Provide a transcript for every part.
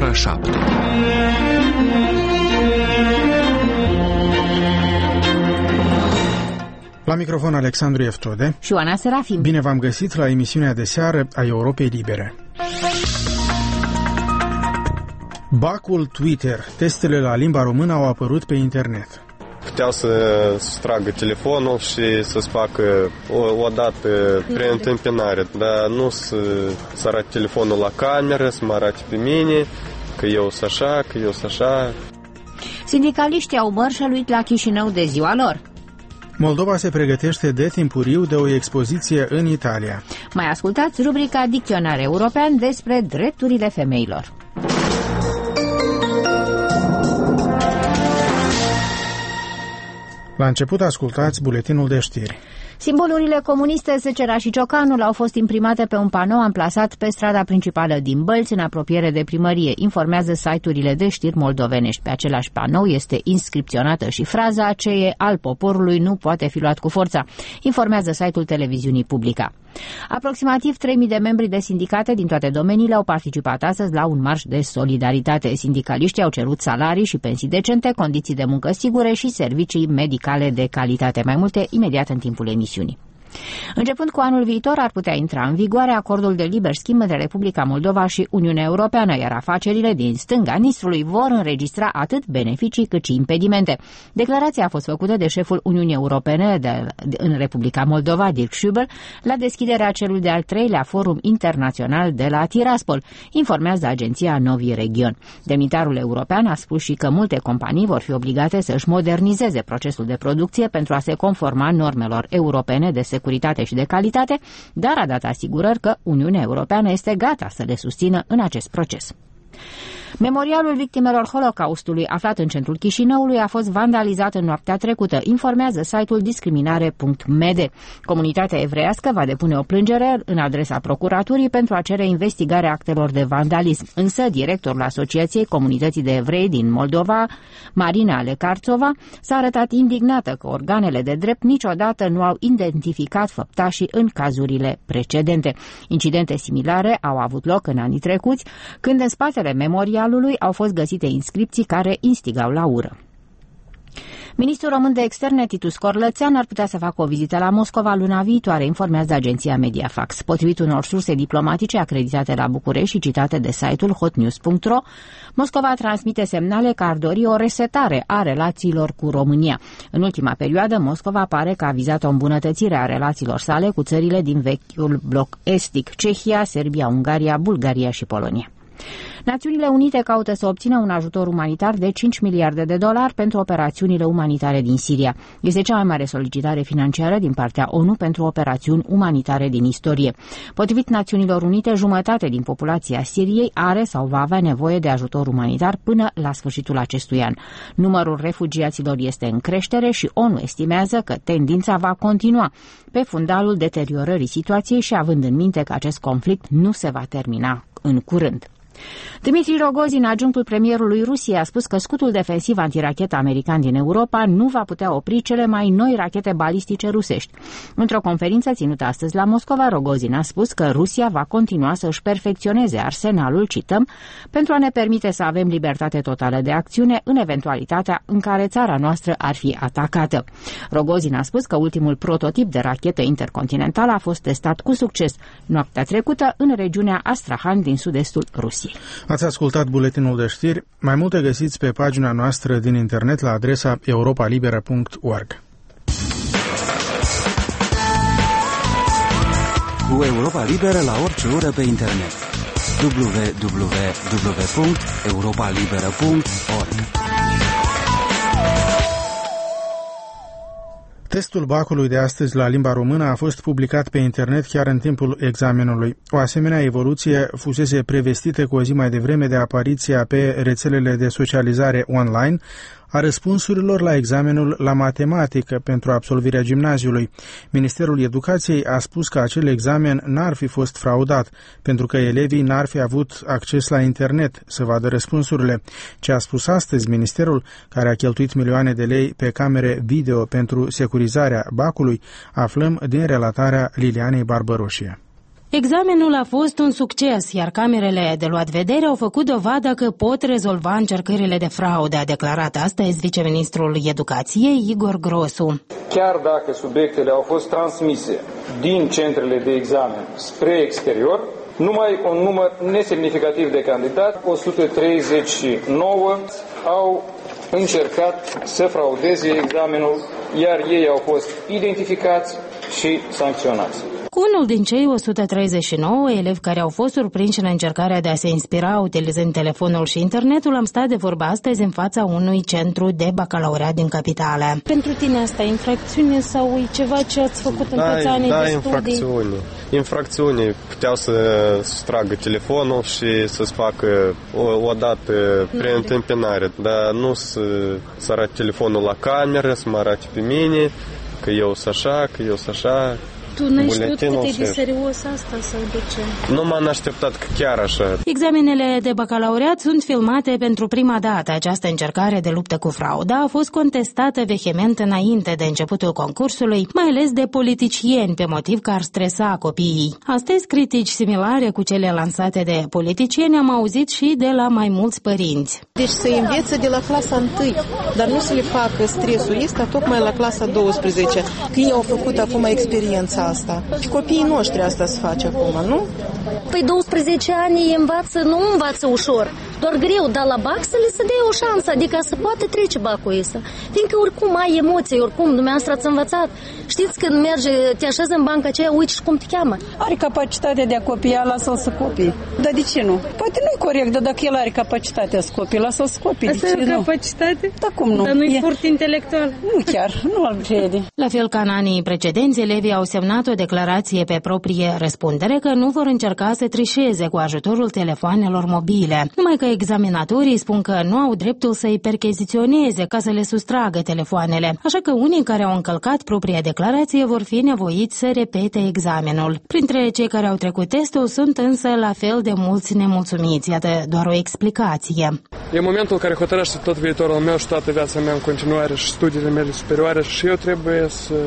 ora 7. La microfon Alexandru Eftode și Oana Serafim. Bine v-am găsit la emisiunea de seară a Europei Libere. Bacul Twitter. Testele la limba română au apărut pe internet. Puteau să sustragă telefonul și să-ți facă o dată preîntâmpinare, dar nu să arate telefonul la cameră, să mă arate pe mine, că eu sunt așa, că eu sunt așa. Sindicaliștii au mărșăluit la Chișinău de ziua lor. Moldova se pregătește de timpuriu de o expoziție în Italia. Mai ascultați rubrica Dicționar European despre drepturile femeilor. La început ascultați buletinul de știri. Simbolurile comuniste, secera și ciocanul au fost imprimate pe un panou amplasat pe strada principală din Bălți, în apropiere de primărie, informează site-urile de știri moldovenești. Pe același panou este inscripționată și fraza "ce e al poporului nu poate fi luat cu forța", informează site-ul televiziunii Publica. Aproximativ 3.000 de membri de sindicate din toate domeniile au participat astăzi la un marș de solidaritate. Sindicaliștii au cerut salarii și pensii decente, condiții de muncă sigure și servicii medicale de calitate. Mai multe imediat în timpul emisiunii. Începând cu anul viitor ar putea intra în vigoare acordul de liber schimb între Republica Moldova și Uniunea Europeană, iar afacerile din stânga Nistrului vor înregistra atât beneficii cât și impedimente. Declarația a fost făcută de șeful Uniunii Europene în Republica Moldova, Dirk Schubel, la deschiderea celui de-al 3-lea forum internațional de la Tiraspol, informează agenția Novi Region. Demnitarul european a spus și că multe companii vor fi obligate să-și modernizeze procesul de producție pentru a se conforma normelor europene de securitate și de calitate, dar a dat asigurări că Uniunea Europeană este gata să le susțină în acest proces. Memorialul victimelor Holocaustului, aflat în centrul Chișinăului, a fost vandalizat în noaptea trecută, informează site-ul discriminare.md. Comunitatea evreiască va depune o plângere în adresa procuraturii pentru a cere investigarea actelor de vandalism. Însă, directorul Asociației Comunității de Evrei din Moldova, Marina Lecarțova, s-a arătat indignată că organele de drept niciodată nu au identificat făptașii în cazurile precedente. Incidente similare au avut loc în anii trecuți, când în spatele memorialului au fost găsite inscripții care instigau la ură. Ministrul român de externe, Titus Corlățean, ar putea să facă o vizită la Moscova luna viitoare, informează agenția Mediafax. Potrivit unor surse diplomatice acreditate la București și citate de site-ul hotnews.ro, Moscova transmite semnale că ar dori o resetare a relațiilor cu România. În ultima perioadă, Moscova pare că a vizat o îmbunătățire a relațiilor sale cu țările din vechiul bloc estic, Cehia, Serbia, Ungaria, Bulgaria și Polonia. Națiunile Unite caută să obțină un ajutor umanitar de 5 miliarde de dolari pentru operațiunile umanitare din Siria. Este cea mai mare solicitare financiară din partea ONU pentru operațiuni umanitare din istorie. Potrivit Națiunilor Unite, jumătate din populația Siriei are sau va avea nevoie de ajutor umanitar până la sfârșitul acestui an. Numărul refugiaților este în creștere și ONU estimează că tendința va continua pe fundalul deteriorării situației și având în minte că acest conflict nu se va termina în curând. Dmitri Rogozin, adjunctul premierului Rusiei, a spus că scutul defensiv antirachetă american din Europa nu va putea opri cele mai noi rachete balistice rusești. Într-o conferință ținută astăzi la Moscova, Rogozin a spus că Rusia va continua să își perfecționeze arsenalul, cităm, pentru a ne permite să avem libertate totală de acțiune în eventualitatea în care țara noastră ar fi atacată. Rogozin a spus că ultimul prototip de rachetă intercontinentală a fost testat cu succes noaptea trecută în regiunea Astrahan din sud-estul Rusiei. Ați ascultat buletinul de știri. Mai multe găsiți pe pagina noastră din internet la adresa europalibera.org. Cu Europa Liberă la orice oră pe internet. www.europalibera.org. Testul Bacului de astăzi la limba română a fost publicat pe internet chiar în timpul examenului. O asemenea evoluție fusese prevestită cu o zi mai devreme de apariția pe rețelele de socializare online a răspunsurilor la examenul la matematică pentru absolvirea gimnaziului. Ministerul Educației a spus că acel examen n-ar fi fost fraudat, pentru că elevii n-ar fi avut acces la internet să vadă răspunsurile. Ce a spus astăzi ministerul, care a cheltuit milioane de lei pe camere video pentru securizarea Bacului, aflăm din relatarea Lilianei Barbăroșie. Examenul a fost un succes, iar camerele de luat vedere au făcut dovadă că pot rezolva încercările de fraudă, a declarat astăzi viceministrul Educației Igor Grosu. Chiar dacă subiectele au fost transmise din centrele de examen spre exterior, numai un număr nesemnificativ de candidați, 139, au încercat să fraudeze examenul, iar ei au fost identificați și sancționați. Cu unul din cei 139 elevi care au fost surprinși în încercarea de a se inspira utilizând telefonul și internetul, am stat de vorbă astăzi în fața unui centru de bacalaureat din capitală. Pentru tine asta e infracțiune sau e ceva ce ați făcut în toți anii de studii? Infracțiune. Puteau să tragă telefonul și să-ți facă o dată preîntâmpinare, dar nu să arate telefonul la cameră, să mă arate pe mine, că eu sunt așa, că eu sunt așa. Tu n-ai știut cât e de serios asta sau de ce? Nu m-am așteptat că chiar așa. Examenele de bacalaureat sunt filmate pentru prima dată. Această încercare de luptă cu frauda a fost contestată vehement înainte de începutul concursului, mai ales de politicieni, pe motiv că ar stresa copiii. Astăzi, critici similare cu cele lansate de politicieni am auzit și de la mai mulți părinți. Deci să învețe de la clasa 1, dar nu să le facă stresul ăsta tocmai la clasa 12, că ei au făcut acum experiența asta. Și copiii noștri asta se face acum, nu? Păi 12 ani nu învață ușor, doar greu, dar la bac să le se dea o șansă, adică să poate trece bacul ăsta. Fiindcă oricum ai emoții, oricum dumneavoastră ați învățat. Știți când merge, te așezi în banca aceea, uite și cum te cheamă. Are capacitatea de a copia, lasă-l să copii. Dar de ce nu? Poate nu e corect, dar dacă el are capacitatea să copii, lasă-l să copii. Asta e capacitate? Da, cum nu? Dar nu-i furt intelectual? Nu chiar, nu-l crede. La fel ca în anii precedenți, elevii au semnat o declarație pe proprie răspundere că nu vor încerca să trișeze cu ajutorul telefoanelor mobile. Numai că examinatorii spun că nu au dreptul să-i percheziționeze ca să le sustragă telefoanele, așa că unii care au încălcat propria declarație vor fi nevoiți să repete examenul. Printre cei care au trecut testul sunt însă la fel de mulți nemulțumiți. Iată doar o explicație. E momentul care hotărăște tot viitorul meu și toată viața mea în continuare și studiile mele superioare și eu trebuie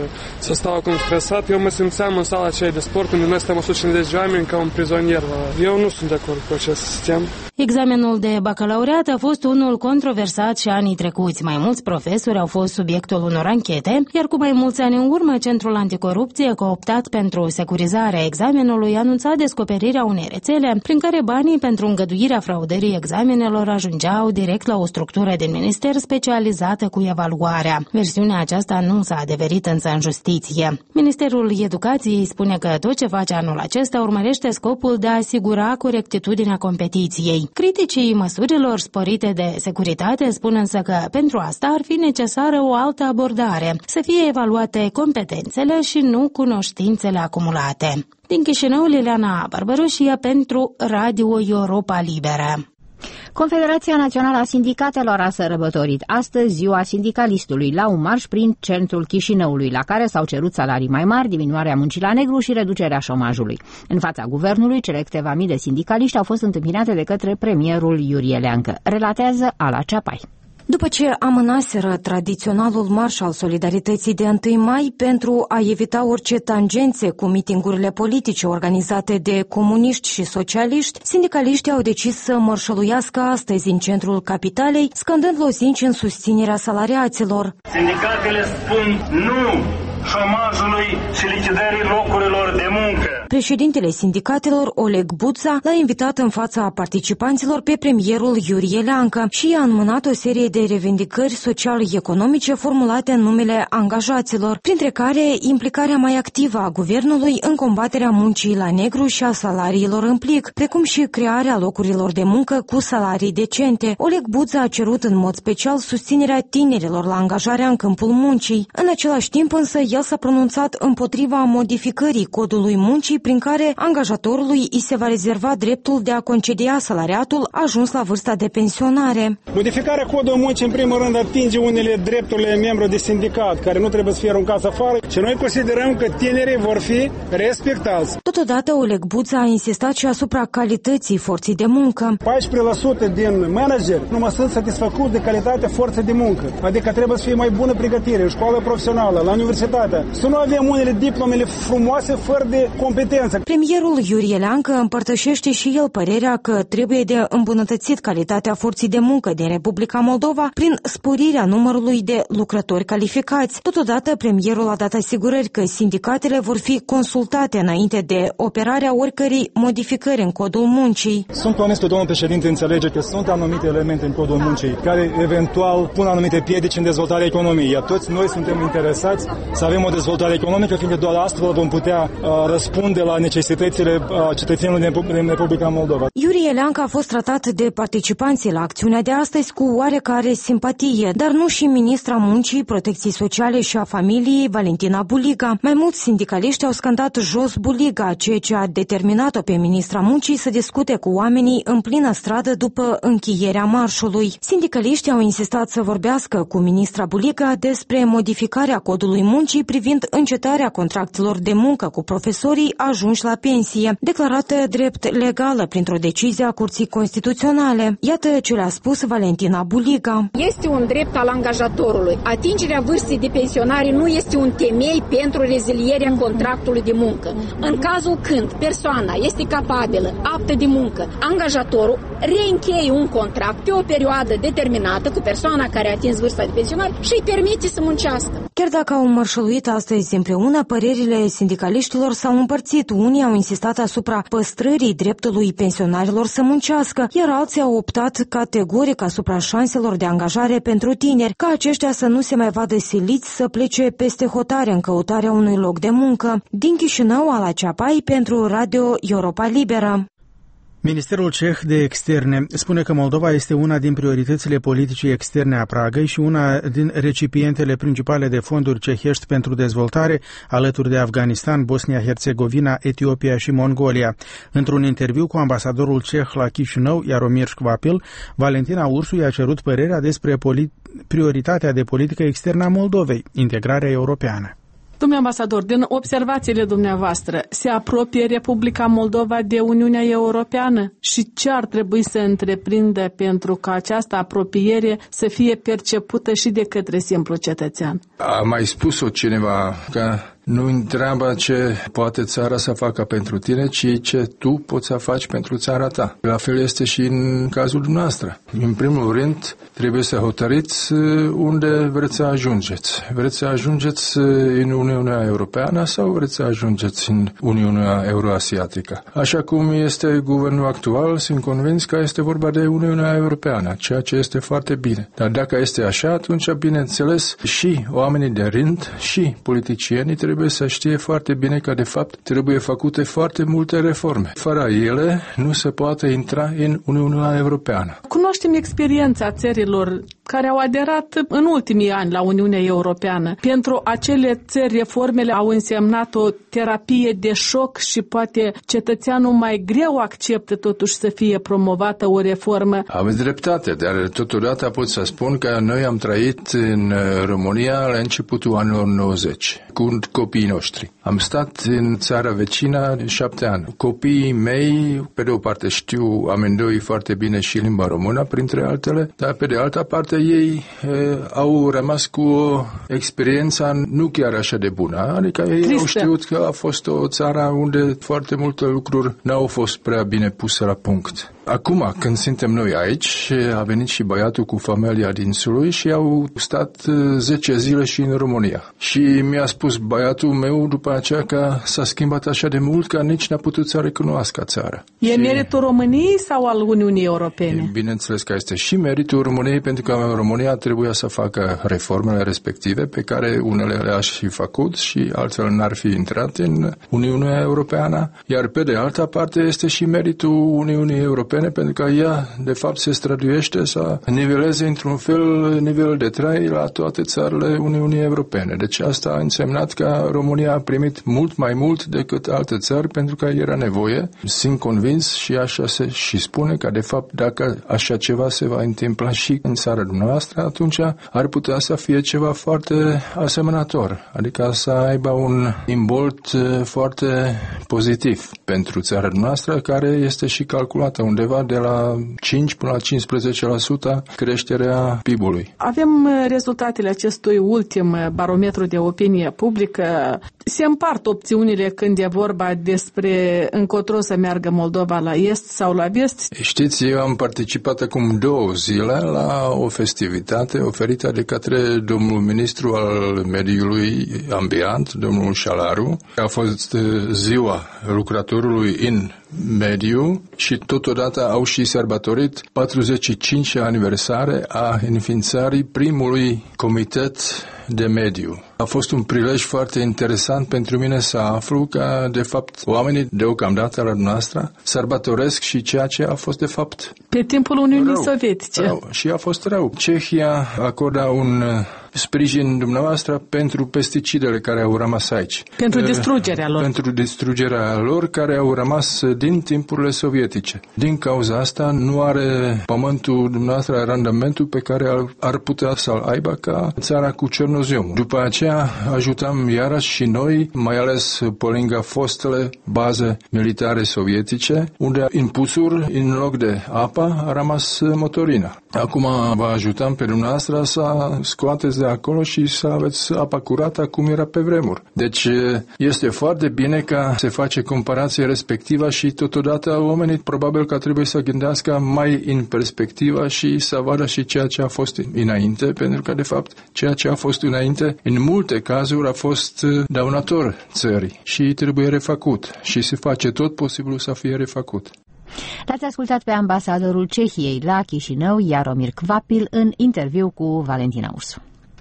să stau acum stresat. Eu mă simțeam în sala aceea de sport unde noi stăm 150 de oameni ca un prizonier. Eu nu sunt de acord cu acest sistem. Examenul de bacalaureat a fost unul controversat și anii trecuți. Mai mulți profesori au fost subiectul unor anchete, iar cu mai mulți ani în urmă, Centrul Anticorupție, cooptat pentru securizarea examenului, anunța descoperirea unei rețele prin care banii pentru îngăduirea fraudării examenelor ajungeau direct la o structură din minister specializată cu evaluarea. Versiunea aceasta nu s-a adeverit însă în justiție. Ministerul Educației spune că tot ce face anul acesta urmărește scopul de a asigura corectitudinea competiției. Criticii măsurilor sporite de securitate spun însă că pentru asta ar fi necesară o altă abordare, să fie evaluate competențele și nu cunoștințele acumulate. Din Chișinău, Liliana Barbaroșia pentru Radio Europa Liberă. Confederația Națională a Sindicatelor a sărbătorit astăzi ziua sindicalistului la un marș prin centrul Chișinăului, la care s-au cerut salarii mai mari, diminuarea muncii la negru și reducerea șomajului. În fața guvernului, cele câteva mii de sindicaliști au fost întâmpinate de către premierul Iurie Leancă. Relatează Ala Ceapai. După ce amânaseră tradiționalul marș al solidarității de 1 mai pentru a evita orice tangențe cu mitingurile politice organizate de comuniști și socialiști, sindicaliștii au decis să mărșăluiască astăzi în centrul capitalei, scandând lozinci în susținerea salariaților. Sindicatele spun nu șomajului și lichidării locurilor de muncă. Președintele sindicatelor, Oleg Buța, l-a invitat în fața participanților pe premierul Iurie Leancă și i-a înmânat o serie de revendicări social-economice formulate în numele angajaților, printre care implicarea mai activă a guvernului în combaterea muncii la negru și a salariilor în plic, precum și crearea locurilor de muncă cu salarii decente. Oleg Buța a cerut în mod special susținerea tinerilor la angajarea în câmpul muncii. În același timp însă el s-a pronunțat împotriva modificării codului muncii prin care angajatorului îi se va rezerva dreptul de a concedia salariatul ajuns la vârsta de pensionare. Modificarea codului muncii, în primul rând, atinge unele drepturile membru de sindicat, care nu trebuie să fie aruncați afară și noi considerăm că tinerii vor fi respectați. Totodată, Oleg Buța a insistat și asupra calității forței de muncă. 14% din manageri nu sunt satisfăcuți de calitatea forței de muncă, adică trebuie să fie mai bună pregătire, școală profesională, la universitate. Să nu avem unele diplomele frumoase fără de competență. competență. Premierul Iurie Leancă împărtășește și el părerea că trebuie de îmbunătățit calitatea forței de muncă din Republica Moldova prin sporirea numărului de lucrători calificați. Totodată, premierul a dat asigurări că sindicatele vor fi consultate înainte de operarea oricărei modificări în codul muncii. Sunt convins că domnul președinte înțelege că sunt anumite elemente în codul muncii care eventual pun anumite piedici în dezvoltarea economiei. Iar toți noi suntem interesați să avem o dezvoltare economică, fiindcă doar astfel vom putea răspunde la necesitățile cetățenilor din Republica Moldova. Iurie Leancă a fost tratat de participanții la acțiunea de astăzi cu oarecare simpatie, dar nu și ministra Muncii, Protecției Sociale și a Familiei, Valentina Buliga. Mai mulți sindicaliști au scandat jos Buliga, ceea ce a determinat-o pe ministra Muncii să discute cu oamenii în plină stradă după încheierea marșului. Sindicaliștii au insistat să vorbească cu ministra Buliga despre modificarea codului muncii privind încetarea contractelor de muncă cu profesorii ajunși la pensie, declarată drept legală printr-o decizie a Curții Constituționale. Iată ce le-a spus Valentina Buliga. Este un drept al angajatorului. Atingerea vârstei de pensionare nu este un temei pentru rezilierea contractului de muncă. În cazul când persoana este capabilă, aptă de muncă, angajatorul reîncheie un contract pe o perioadă determinată cu persoana care a atins vârsta de pensionare și îi permite să muncească. Chiar dacă au mărșăluit astăzi împreună, părerile sindicaliștilor s-au împărțit. Unii au insistat asupra păstrării dreptului pensionarilor să muncească, iar alții au optat categoric asupra șanselor de angajare pentru tineri, ca aceștia să nu se mai vadă siliți să plece peste hotare în căutarea unui loc de muncă. Din Chișinău, Ala Ceapai, pentru Radio Europa Liberă. Ministerul ceh de externe spune că Moldova este una din prioritățile politicii externe a Pragăi și una din recipientele principale de fonduri cehești pentru dezvoltare, alături de Afganistan, Bosnia-Herzegovina, Etiopia și Mongolia. Într-un interviu cu ambasadorul ceh la Chișinău, Jaromir Șkvapil, Valentina Ursu i-a cerut părerea despre prioritatea de politică externă a Moldovei, integrarea europeană. Domnule ambasador, din observațiile dumneavoastră, se apropie Republica Moldova de Uniunea Europeană și ce ar trebui să întreprindă pentru ca această apropiere să fie percepută și de către simplu cetățean? A mai spus-o cineva că nu întreabă ce poate țara să facă pentru tine, ci ce tu poți să faci pentru țara ta. La fel este și în cazul dumneavoastră. În primul rând, trebuie să hotărâți unde vreți să ajungeți. Vreți să ajungeți în Uniunea Europeană sau vreți să ajungeți în Uniunea Euroasiatică? Așa cum este guvernul actual, sunt convins că este vorba de Uniunea Europeană, ceea ce este foarte bine. Dar dacă este așa, atunci, bineînțeles, și oamenii de rând și politicienii trebuie să știe foarte bine că, de fapt, trebuie făcute foarte multe reforme. Fără ele, nu se poate intra în Uniunea Europeană. Cunoaștem experiența țărilor care au aderat în ultimii ani la Uniunea Europeană. Pentru acele țări, reformele au însemnat o terapie de șoc și poate cetățeanul mai greu acceptă totuși să fie promovată o reformă. Aveți dreptate, dar totodată pot să spun că noi am trăit în România la începutul anilor 90 cu copiii noștri. Am stat în țara vecină 7 ani. Copiii mei, pe de o parte, știu amândoi foarte bine și limba română, printre altele, dar pe de altă parte ei au rămas cu o experiență nu chiar așa de bună. Adică ei Tristă. Au știut că a fost o țară unde foarte multe lucruri n-au fost prea bine puse la punct. Acum, când suntem noi aici, a venit și băiatul cu familia din Sului și au stat 10 zile și în România. Și mi-a spus băiatul meu după aceea că s-a schimbat așa de mult că nici n-a putut să recunoască țara. E meritul României sau al Uniunii Europene? Bineînțeles că este și meritul României, pentru că România trebuia să facă reformele respective, pe care unele le-aș fi făcut și altfel n-ar fi intrat în Uniunea Europeană, iar pe de altă parte este și meritul Uniunii Europene, pentru că ea, de fapt, se străduiește să niveleze într-un fel nivelul de trai la toate țările Uniunii Europene. Deci asta a însemnat că România a primit mult mai mult decât alte țări, pentru că era nevoie. Sunt convins și așa se și spune că, de fapt, dacă așa ceva se va întâmpla și în țara dumneavoastră, atunci ar putea să fie ceva foarte asemănător, adică să aibă un imbolt foarte pozitiv pentru țara noastră, care este și calculată undeva undeva de la 5 până la 15% creșterea PIB-ului. Avem rezultatele acestui ultim barometru de opinie publică. Se împart opțiunile când e vorba despre încotro să meargă Moldova, la est sau la vest. Știți, eu am participat acum 2 zile la o festivitate oferită de către domnul ministru al mediului ambient, domnul Șalaru. A fost ziua lucrătorului în mediu și totodată au și sărbătorit 45-a aniversare a înființării primului comitet de mediu. A fost un prilej foarte interesant pentru mine să aflu că, de fapt, oamenii deocamdată la noastră sărbătoresc și ceea ce a fost, de fapt, pe timpul Uniunii Sovietice. Rău. Și a fost rău. Cehia acordă un sprijin dumneavoastră pentru pesticidele care au rămas aici. Pentru distrugerea lor. Pentru distrugerea lor care au rămas din timpurile sovietice. Din cauza asta nu are pământul dumneavoastră randamentul pe care ar putea să-l aibă ca țara cu Cernozium. După aceea ajutăm iarăși și noi, mai ales pe lângă fostele baze militare sovietice, unde în pusuri, în loc de apă, a rămas motorina. Acum vă ajutăm pe dumneavoastră să scoateți de acolo și să aveți apa curată cum era pe vremuri. Deci este foarte bine că se face comparație respectivă și totodată oamenii probabil că trebuie să gândească mai în perspectivă și să vadă și ceea ce a fost înainte, pentru că de fapt ceea ce a fost înainte în multe cazuri a fost dăunător țării și trebuie refăcut și se face tot posibilul să fie refăcut. L-ați ascultat pe ambasadorul Cehiei la Chișinău, Jaromir Kvapil, în interviu cu Valentina Ursu.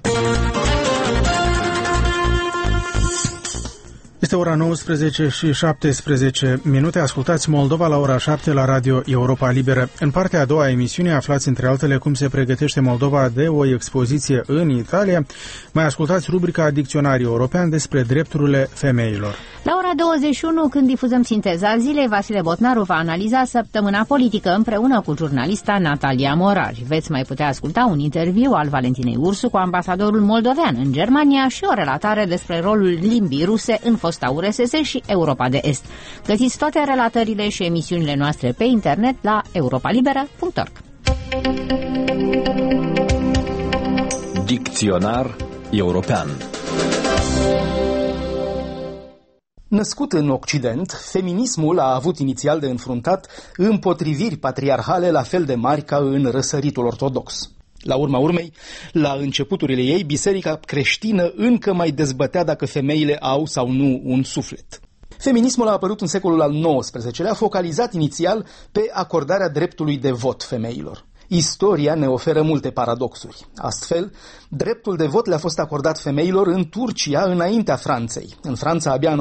Este ora 19 și 17 minute. Ascultați Moldova la ora 7 la Radio Europa Liberă. În partea a doua a emisiunii aflați între altele cum se pregătește Moldova de o expoziție în Italia. Mai ascultați rubrica Dicționariu European despre drepturile femeilor. La ora 21, când difuzăm sinteza zilei, Vasile Botnaru va analiza săptămâna politică împreună cu jurnalista Natalia Morari. Veți mai putea asculta un interviu al Valentinei Ursu cu ambasadorul moldovean în Germania și o relatare despre rolul limbii ruse în fosta URSS și Europa de Est. Găsiți toate relatările și emisiunile noastre pe internet la europalibera.org. Dicționar European. Născut în Occident, feminismul a avut inițial de înfruntat împotriviri patriarhale la fel de mari ca în răsăritul ortodox. La urma urmei, la începuturile ei, biserica creștină încă mai dezbătea dacă femeile au sau nu un suflet. Feminismul a apărut în secolul al XIX-lea, focalizat inițial pe acordarea dreptului de vot femeilor. Istoria ne oferă multe paradoxuri. Astfel, dreptul de vot le-a fost acordat femeilor în Turcia înaintea Franței, în Franța abia în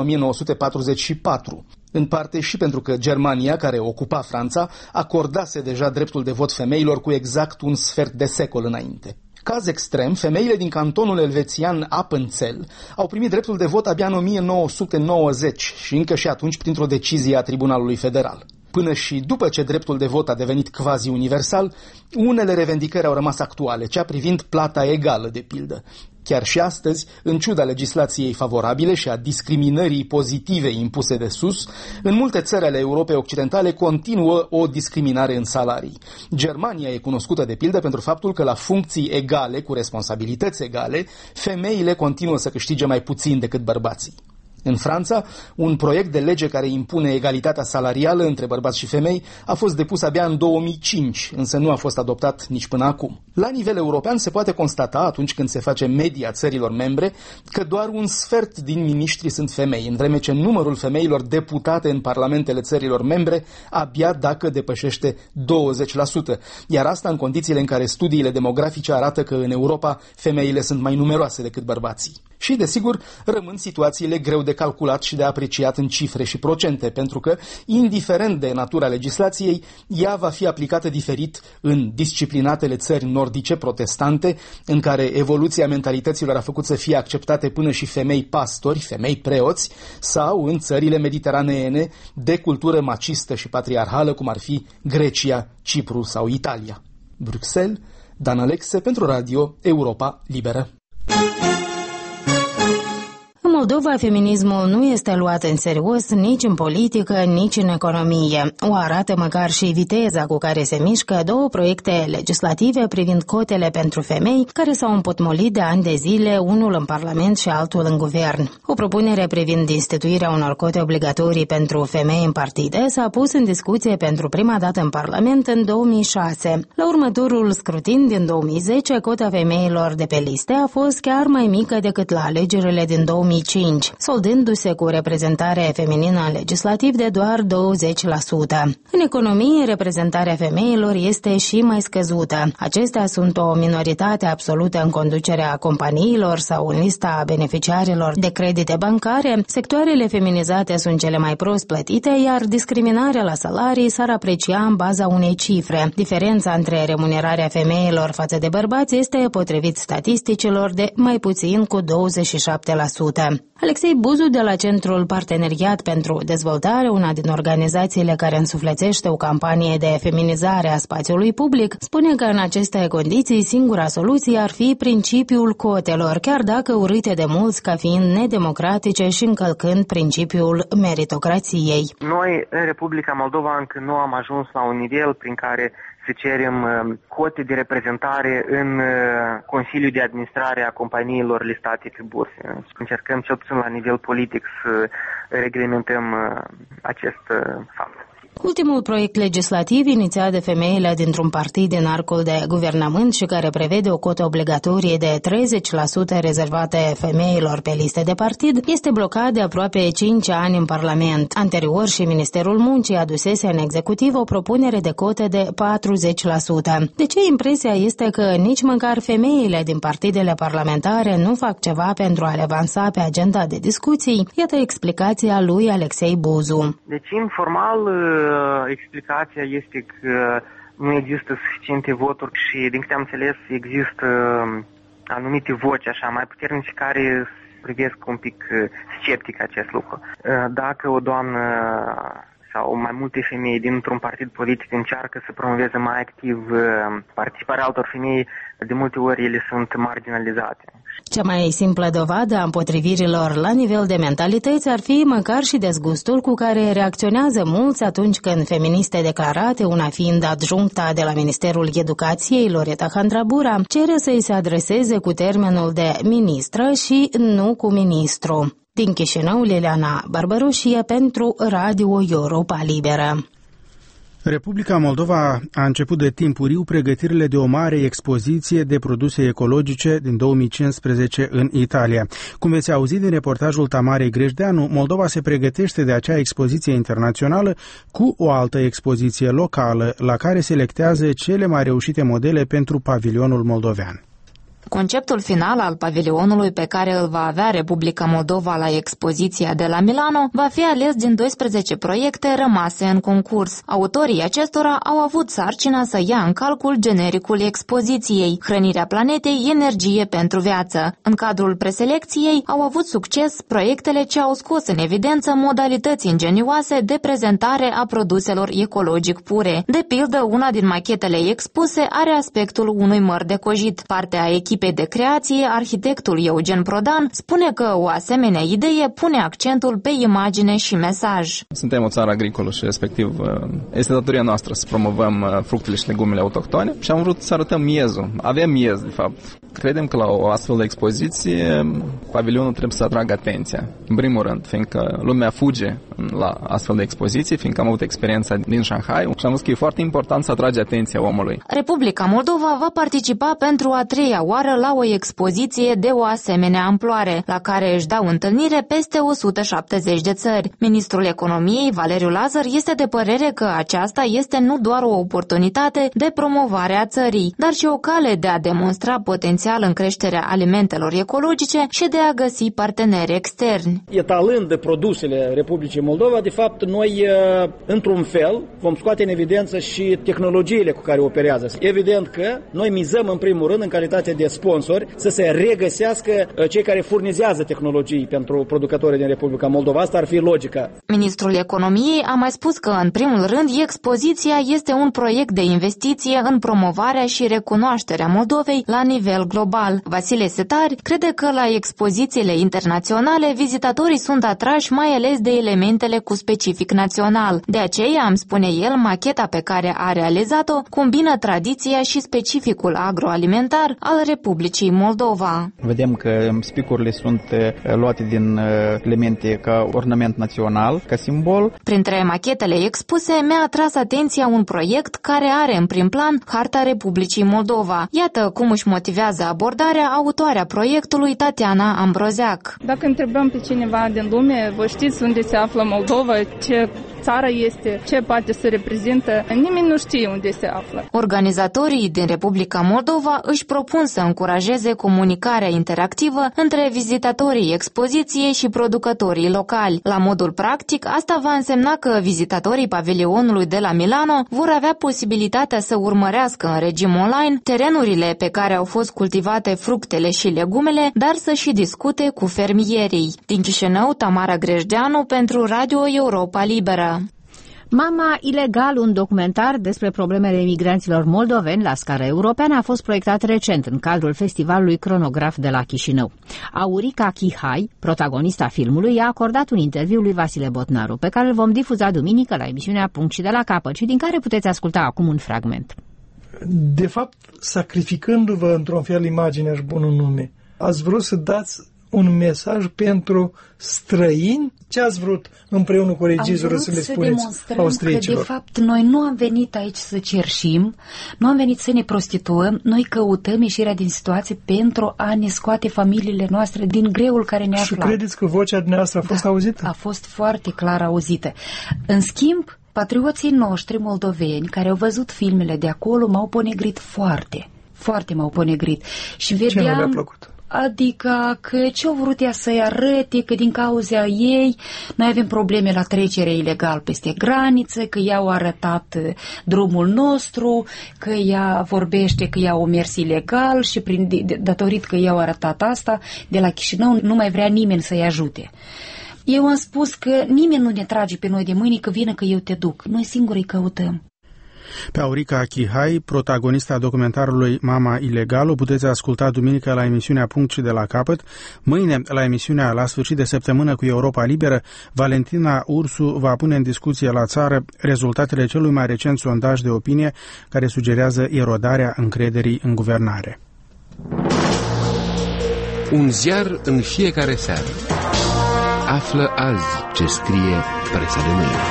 1944, în parte și pentru că Germania, care ocupa Franța, acordase deja dreptul de vot femeilor cu exact un sfert de secol înainte. Caz extrem, femeile din cantonul elvețian Appenzell au primit dreptul de vot abia în 1990 și încă și atunci printr-o decizie a Tribunalului Federal. Până și după ce dreptul de vot a devenit quasi-universal, unele revendicări au rămas actuale, cea privind plata egală, de pildă. Chiar și astăzi, în ciuda legislației favorabile și a discriminării pozitive impuse de sus, în multe țări ale Europei Occidentale continuă o discriminare în salarii. Germania e cunoscută, de pildă, pentru faptul că la funcții egale, cu responsabilități egale, femeile continuă să câștige mai puțin decât bărbații. În Franța, un proiect de lege care impune egalitatea salarială între bărbați și femei a fost depus abia în 2005, însă nu a fost adoptat nici până acum. La nivel european se poate constata, atunci când se face media țărilor membre, că doar un sfert din miniștri sunt femei, în vreme ce numărul femeilor deputate în parlamentele țărilor membre abia dacă depășește 20%, iar asta în condițiile în care studiile demografice arată că în Europa femeile sunt mai numeroase decât bărbații. Și, desigur, rămân situațiile greu de calculat și de apreciat în cifre și procente, pentru că, indiferent de natura legislației, ea va fi aplicată diferit în disciplinatele țări nordice protestante, în care evoluția mentalităților a făcut să fie acceptate până și femei pastori, femei preoți, sau în țările mediteraneene de cultură macistă și patriarhală, cum ar fi Grecia, Cipru sau Italia. Bruxelles, Dan Alexe pentru Radio Europa Liberă. În Moldova, feminismul nu este luat în serios nici în politică, nici în economie. O arată măcar și viteza cu care se mișcă două proiecte legislative privind cotele pentru femei, care s-au împotmolit de ani de zile, unul în Parlament și altul în guvern. O propunere privind instituirea unor cote obligatorii pentru femei în partide s-a pus în discuție pentru prima dată în Parlament în 2006. La următorul scrutin din 2010, cota femeilor de pe liste a fost chiar mai mică decât la alegerile din 2005, soldându-se cu reprezentare feminină în legislativ de doar 20%. În economie, reprezentarea femeilor este și mai scăzută. Acestea sunt o minoritate absolută în conducerea companiilor sau în lista beneficiarilor de credite bancare. Sectoarele feminizate sunt cele mai prost plătite, iar discriminarea la salarii s-ar aprecia în baza unei cifre. Diferența între remunerarea femeilor față de bărbați este, potrivit statisticilor, de mai puțin cu 27%. Alexei Buzu de la Centrul Parteneriat pentru Dezvoltare, una din organizațiile care însuflețește o campanie de feminizare a spațiului public, spune că în aceste condiții singura soluție ar fi principiul cotelor, chiar dacă urâte de mulți ca fiind nedemocratice și încălcând principiul meritocrației. Noi, în Republica Moldova, încă nu am ajuns la un nivel prin care să cerem cote de reprezentare în Consiliul de Administrare a companiilor listate pe burse. Încercăm cel puțin la nivel politic să reglementăm acest fapt. Ultimul proiect legislativ inițiat de femeile dintr-un partid din arcul de guvernământ și care prevede o cotă obligatorie de 30% rezervate femeilor pe liste de partid este blocat de aproape 5 ani în Parlament. Anterior și Ministerul Muncii adusese în executiv o propunere de cote de 40%. De ce impresia este că nici măcar femeile din partidele parlamentare nu fac ceva pentru a le avansa pe agenda de discuții? Iată explicația lui Alexei Buzu. Deci, informal, explicația este că nu există suficiente voturi și, din câte am înțeles, există anumite voci așa mai puternice care privesc un pic sceptic acest lucru. Dacă o doamnă sau mai multe femei dintr-un partid politic încearcă să promoveze mai activ participarea altor femei, de multe ori ele sunt marginalizate. Cea mai simplă dovadă a împotrivirilor la nivel de mentalități ar fi măcar și dezgustul cu care reacționează mulți atunci când feministe declarate, una fiind adjuncta de la Ministerul Educației, Loreta Handrabura, cere să-i se adreseze cu termenul de ministră și nu cu ministru. Din Chișinău, Liliana Barbaroșie pentru Radio Europa Liberă. Republica Moldova a început de timpuriu pregătirile de o mare expoziție de produse ecologice din 2015 în Italia. Cum veți auzi din reportajul Tamarei Grejdeanu, Moldova se pregătește de acea expoziție internațională cu o altă expoziție locală, la care selectează cele mai reușite modele pentru pavilionul moldovean. Conceptul final al pavilionului pe care îl va avea Republica Moldova la expoziția de la Milano va fi ales din 12 proiecte rămase în concurs. Autorii acestora au avut sarcina să ia în calcul genericul expoziției, hrănirea planetei, energie pentru viață. În cadrul preselecției au avut succes proiectele ce au scos în evidență modalități ingenioase de prezentare a produselor ecologic pure. De pildă, una din machetele expuse are aspectul unui măr de cojit. Partea echipei de creație, arhitectul Eugen Prodan, spune că o asemenea idee pune accentul pe imagine și mesaj. Suntem o țară agricolă și respectiv este datoria noastră să promovăm fructele și legumele autohtone și am vrut să arătăm miezul. Avem miez, de fapt. Credem că la o astfel de expoziție pavilionul trebuie să atragă atenția. În primul rând, fiindcă lumea fuge la astfel de expoziții, fiindcă am avut experiența din Shanghai și am văzut că e foarte important să atrage atenția omului. Republica Moldova va participa pentru a 3-a oară la o expoziție de o asemenea amploare, la care își dau întâlnire peste 170 de țări. Ministrul Economiei, Valeriu Lazar, este de părere că aceasta este nu doar o oportunitate de promovare a țării, dar și o cale de a demonstra potențial în creșterea alimentelor ecologice și de a găsi parteneri externi. Etalând produsele Republicii Moldova, de fapt, noi, într-un fel, vom scoate în evidență și tehnologiile cu care operează. Evident că noi mizăm, în primul rând, în calitate de sponsori, să se regăsească cei care furnizează tehnologii pentru producătorii din Republica Moldova. Asta ar fi logica. Ministrul Economiei a mai spus că, în primul rând, expoziția este un proiect de investiție în promovarea și recunoașterea Moldovei la nivel global. Vasile Setari crede că la expozițiile internaționale vizitatorii sunt atrași mai ales de elementele cu specific național. De aceea, îmi spune el, macheta pe care a realizat-o combină tradiția și specificul agroalimentar al Republicii Moldova. Vedem că spicurile sunt luate din elemente ca ornament național, ca simbol. Printre machetele expuse mi-a atras atenția un proiect care are în prim plan Harta Republicii Moldova. Iată cum își motivează abordarea autoarea proiectului, Tatiana Ambrozeac. Dacă întrebăm pe cineva din lume, vă știți unde se află Moldova, ce țară este, ce poate să reprezintă, nimeni nu știe unde se află. Organizatorii din Republica Moldova își propun să încurajeze comunicarea interactivă între vizitatorii expoziției și producătorii locali. La modul practic, asta va însemna că vizitatorii pavilionului de la Milano vor avea posibilitatea să urmărească în regim online terenurile pe care au fost cultivate fructele și legumele, dar să și discute cu fermierii. Din Chișinău, Tamara Grejdeanu pentru Radio Europa Liberă. Mama ilegal, un documentar despre problemele imigranților moldoveni la scară europeană, a fost proiectat recent în cadrul festivalului Cronograf de la Chișinău. Aurica Chihai, protagonista filmului, i-a acordat un interviu lui Vasile Botnaru, pe care îl vom difuza duminică la emisiunea Punct și de la capăt și din care puteți asculta acum un fragment. De fapt, sacrificându-vă într-un fel imaginea și bunul nume, ați vrut să dați un mesaj pentru străini? Ce ați vrut împreună cu regizorul să le spuneți austriecilor? Că, de fapt, noi nu am venit aici să cerșim, nu am venit să ne prostituăm, noi căutăm ieșirea din situație pentru a ne scoate familiile noastre din greul care ne află. Și credeți că vocea dumneavoastră a fost auzită? A fost foarte clar auzită. În schimb, patrioții noștri moldoveni care au văzut filmele de acolo m-au ponegrit foarte m-au ponegrit. Și vedeam... Ce nu le-a plăcut? Adică că ce-au vrut ea să-i arăte, că din cauza ei noi avem probleme la trecere ilegal peste graniță, că ea au arătat drumul nostru, că ea vorbește că ea o mers ilegal și datorită că ea au arătat asta, de la Chișinău nu mai vrea nimeni să-i ajute. Eu am spus că nimeni nu ne trage pe noi de mâini, că vină că eu te duc. Noi singuri căutăm. Pe Aurica Chihai, protagonista documentarului Mama Ilegal, o puteți asculta duminică la emisiunea Punct și de la capăt. Mâine, la emisiunea La sfârșit de săptămână cu Europa Liberă, Valentina Ursu va pune în discuție la țară rezultatele celui mai recent sondaj de opinie care sugerează erodarea încrederii în guvernare. Un ziar în fiecare seară. Află azi ce scrie presa de mâine.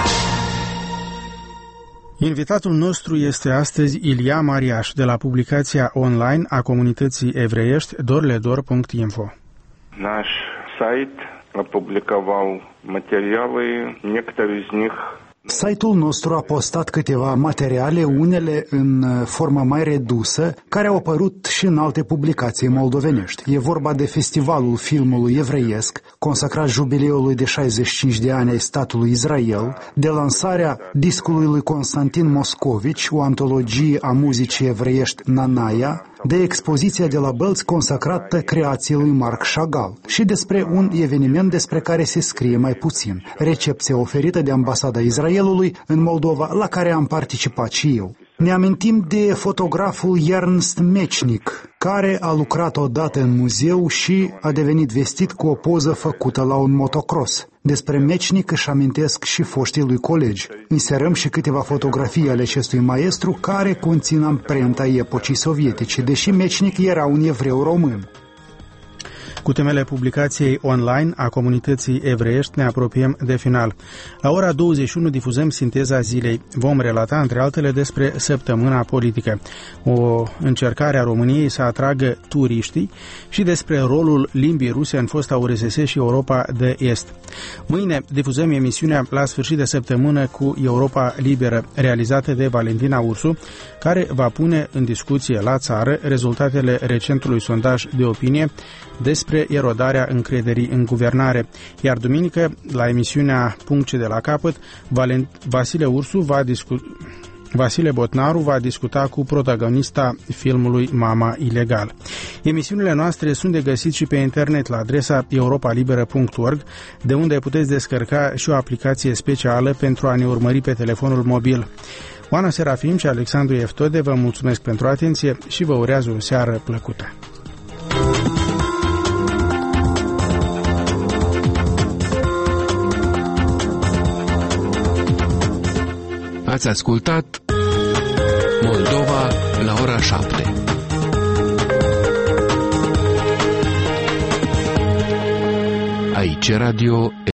Invitatul nostru este astăzi Ilia Mariaș, de la publicația online a comunității evreiești dorledor.info. Наш сайт опубликовал материалы, некоторые из них. Site-ul nostru a postat câteva materiale, unele în formă mai redusă, care au apărut și în alte publicații moldovenești. E vorba de Festivalul Filmului Evreiesc, consacrat jubileului de 65 de ani ai statului Israel, de lansarea discului lui Constantin Moscovici, o antologie a muzicii evreiești Nanaia, de expoziția de la Bălți consacrată creației lui Marc Chagall și despre un eveniment despre care se scrie mai puțin, recepția oferită de Ambasada Israelului în Moldova, la care am participat și eu. Ne amintim de fotograful Ernst Mechnik, care a lucrat odată în muzeu și a devenit vestit cu o poză făcută la un motocross. Despre Mechnik își amintesc și foștii lui colegi. Inserăm și câteva fotografii ale acestui maestru care conțin amprenta epocii sovietice, deși Mechnik era un evreu român. Cu temele publicației online a comunității evreiești ne apropiem de final. La ora 21 difuzăm sinteza zilei. Vom relata, între altele, despre săptămâna politică, o încercare a României să atragă turiștii și despre rolul limbii ruse în fosta URSS și Europa de Est. Mâine difuzăm emisiunea La sfârșit de săptămână cu Europa Liberă, realizată de Valentina Ursu, care va pune în discuție la țară rezultatele recentului sondaj de opinie despre despre erodarea încrederii în guvernare. Iar duminică, la emisiunea Puncte de la capăt, Vasile Botnaru va discuta cu protagonista filmului Mama Ilegal. Emisiunile noastre sunt de găsit și pe internet la adresa europalibera.org, de unde puteți descărca și o aplicație specială pentru a ne urmări pe telefonul mobil. Oana Serafim și Alexandru Eftode vă mulțumesc pentru atenție și vă urează o seară plăcută. Ați ascultat Moldova la ora 7. Aici Radio